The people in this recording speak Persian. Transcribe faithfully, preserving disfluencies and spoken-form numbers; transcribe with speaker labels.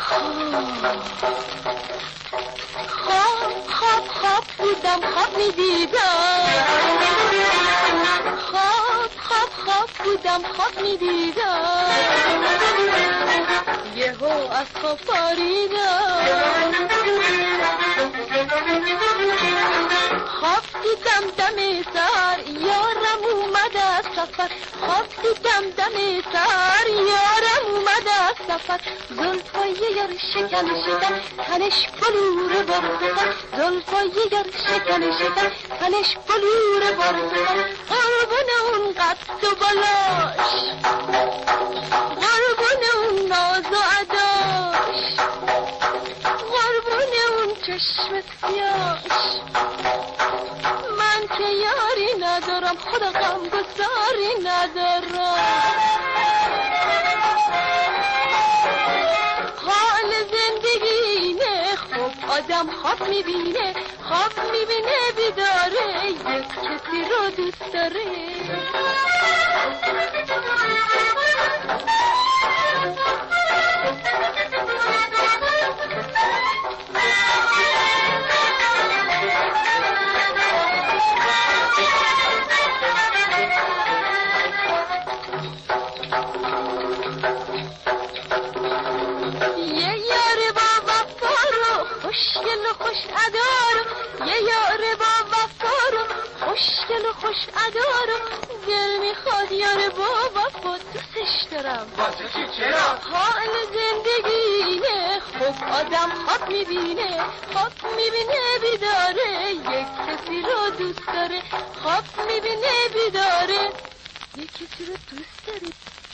Speaker 1: خواب خواب خواب بودم خواب میدیدم، خواب خواب خواب بودم خواب میدیدم، یهو از خواب پریدم. خواب دیدم دم سر یارم اومد از سفر، خواب دیدم دم سر یارم اومد از سفر، زلفای یار شکن شکن تنش بلور برسن، زلفای یار شکن شکن تنش بلور برسن، قربون اون قد و بالاش، قربون اون ناز و عداش، قربون اون چشم سیاش، من که یاری ندارم خدا غمگساری ندارم. حال زندگی نه خوب آدم خواب میبینه، خواب میبینه بیداره یک کسی رو دوست داره. خوشگل و خوش ادارو، یه یار با وفا رو، خوشگل و خوش ادارو، دل میخواد یار با وفا دوستش دارم.
Speaker 2: واسه چی چرا؟
Speaker 1: حال زندگی نه خوب آدم خواب میبینه، خواب میبینه بیداره یک کسی رو دوست داره، خواب میبینه بیداره یک کسی رو دوست داره.